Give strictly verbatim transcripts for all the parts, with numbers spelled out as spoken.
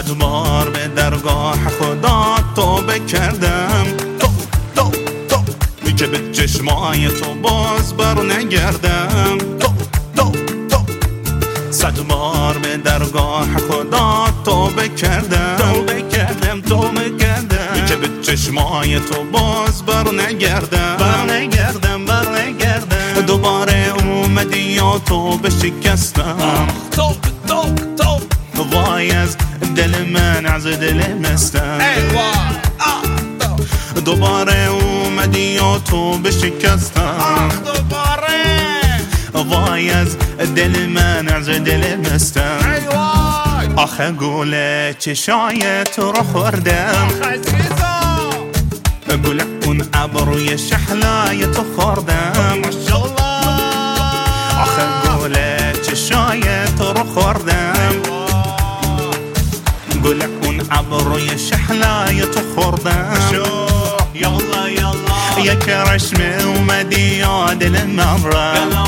صد بار به درگاه خدا توبه کردم، تو تو تو که به چشمای تو باز بر نگردم، تو تو تو صد بار به درگاه خدا توبه کردم، توبه کردم توبه کردم که به چشمای تو باز بر نگردم، بر نگردم بر نگردم. دوباره اومدی یا تو به شکستم، تو تو تو وای از دل من از دل مستم، دوباره اومدی یا تو به شکستم، دوباره وای از دل من از دل مستم. آخه گوله چشای تو رو خوردم، گوله اون ابروی شحلای تو خوردم، آخه گوله چشای تو رو خوردم، گوله اون ابروی شحلای تو خوردم. یالا یالا یک رشمه اومدی یا دل من را،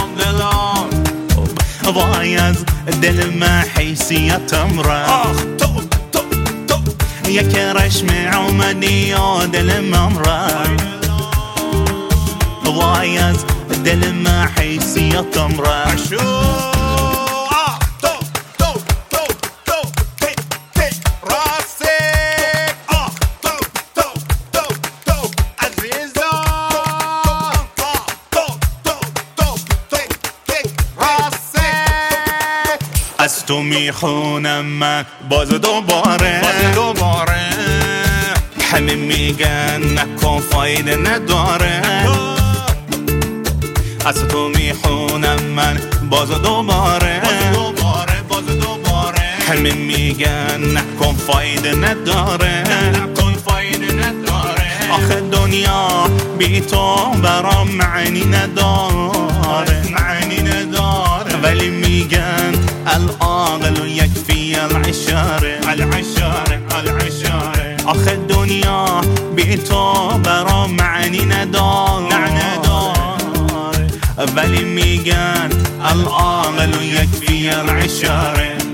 وای از دل من حیثیتم را، تو تو تو یک رشمه اومدی یا دل من را، وای از دل من حیثیتم را. از تو میخونم من باز دوباره، باز دوباره همه میگن نکن فایده نداره، از تو میخونم من باز دوباره، باز دوباره باز دوباره همه میگن نکن فایده نداره، نکن فایده نداره. آخه دنیا بی تو برام معنی نداره، معنی نداره، ولی میگن العاقل یکفی العشاره، العشاره العشاره. آخه دنیا بی تو برام معنی نداره، ولی میگن العاقل یکفی العشاره.